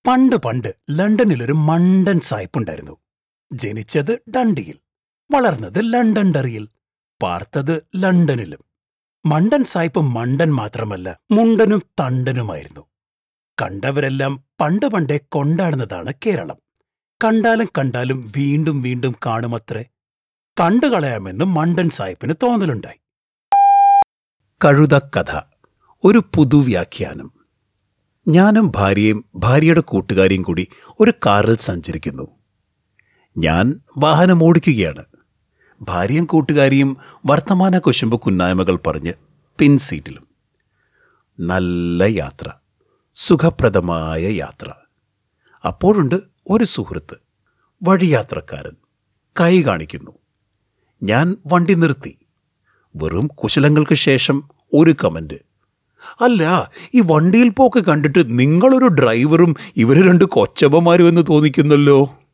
പണ്ട് പണ്ട് ലണ്ടനിലൊരു മണ്ടൻ സായിപ്പുണ്ടായിരുന്നു. ജനിച്ചത് ഡണ്ടിയിൽ, വളർന്നത് ലണ്ടൻഡറിയിൽ, പാർത്തത് ലണ്ടനിലും. മണ്ടൻ സായിപ്പ് മണ്ടൻ മാത്രമല്ല, മുണ്ടനും തണ്ടനുമായിരുന്നു. കണ്ടവരെല്ലാം പണ്ട് പണ്ടേ കൊണ്ടാടുന്നതാണ് കേരളം. കണ്ടാലും കണ്ടാലും വീണ്ടും വീണ്ടും കാണുമത്രേ. കണ്ടുകളയാമെന്ന് മണ്ടൻ സായിപ്പിന് തോന്നലുണ്ടായി. കഴുതക്കഥ, ഒരു പുതുവ്യാഖ്യാനം. ഞാനും ഭാര്യയും ഭാര്യയുടെ കൂട്ടുകാരിയും കൂടി ഒരു കാറിൽ സഞ്ചരിക്കുന്നു. ഞാൻ വാഹനം ഓടിക്കുകയാണ്. ഭാര്യയും കൂട്ടുകാരിയും വർത്തമാന കുശുമ്പ് കുന്നായ്മകൾ പറഞ്ഞ് പിൻസീറ്റിലും. നല്ല യാത്ര, സുഖപ്രദമായ യാത്ര. അപ്പോഴുണ്ട് ഒരു സുഹൃത്ത്, വഴിയാത്രക്കാരൻ, കൈ കാണിക്കുന്നു. ഞാൻ വണ്ടി നിർത്തി. വെറും കുശലങ്ങൾക്ക് ശേഷം ഒരു കമന്റ്: അല്ല, ഈ വണ്ടിയിൽ പോക്ക് കണ്ടിട്ട് നിങ്ങളൊരു ഡ്രൈവറും ഇവര് രണ്ട് കൊച്ചമ്മമാരും എന്ന് തോന്നിക്കുന്നല്ലോ.